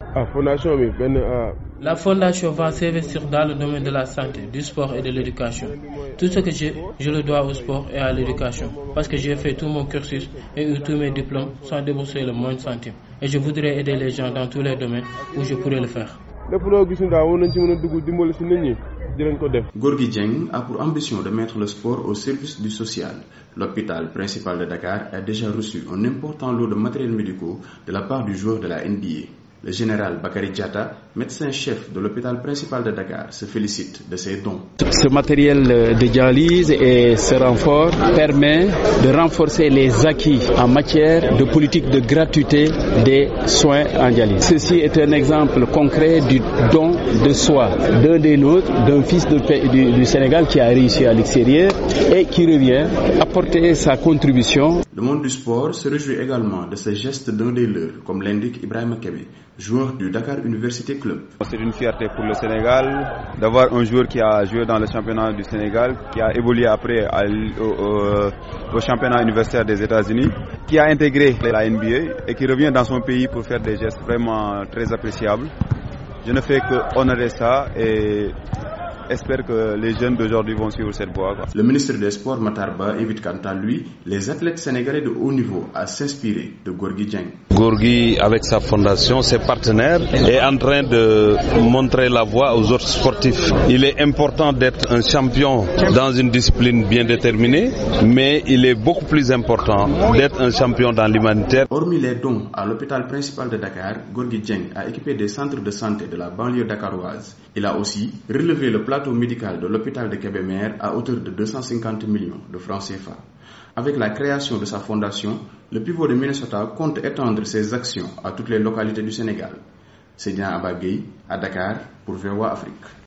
La fondation va s'investir dans le domaine de la santé, du sport et de l'éducation. Tout ce que je le dois au sport et à l'éducation, parce que j'ai fait tout mon cursus et eu tous mes diplômes sans débourser le moindre centime. Et je voudrais aider les gens dans tous les domaines où je pourrais le faire. Gorgui Dieng a pour ambition de mettre le sport au service du social. L'hôpital principal de Dakar a déjà reçu un important lot de matériels médicaux de la part du joueur de la NBA. Le général Bakary Diatta, médecin-chef de l'hôpital principal de Dakar, se félicite de ses dons. Ce matériel de dialyse et ce renfort permet de renforcer les acquis en matière de politique de gratuité des soins en dialyse. Ceci est un exemple concret du don de soi d'un des nôtres, d'un fils du Sénégal qui a réussi à l'extérieur et qui revient apporter sa contribution. Le monde du sport se réjouit également de ce geste d'un des leurs, comme l'indique Ibrahima Kébé, joueur du Dakar Université Club. C'est une fierté pour le Sénégal d'avoir un joueur qui a joué dans le championnat du Sénégal, qui a évolué après au championnat universitaire des États-Unis, qui a intégré la NBA et qui revient dans son pays pour faire des gestes vraiment très appréciables. Je ne fais que honorer ça et espère que les jeunes d'aujourd'hui vont suivre cette voie. Le ministre des Sports, Matar Ba, invite quant à lui les athlètes sénégalais de haut niveau à s'inspirer de Gorgui Dieng. Gorgui, avec sa fondation, ses partenaires, est en train de montrer la voie aux autres sportifs. Il est important d'être un champion dans une discipline bien déterminée, mais il est beaucoup plus important d'être un champion dans l'humanitaire. Hormis les dons à l'hôpital principal de Dakar, Gorgui Dieng a équipé des centres de santé de la banlieue dakaroise. Il a aussi relevé le plateau médical de l'hôpital de Kébémer à hauteur de 250 millions de francs CFA. Avec la création de sa fondation, le pivot de Minnesota compte étendre ses actions à toutes les localités du Sénégal. C'est Seydina Abba Gueye à Dakar pour VOA Afrique.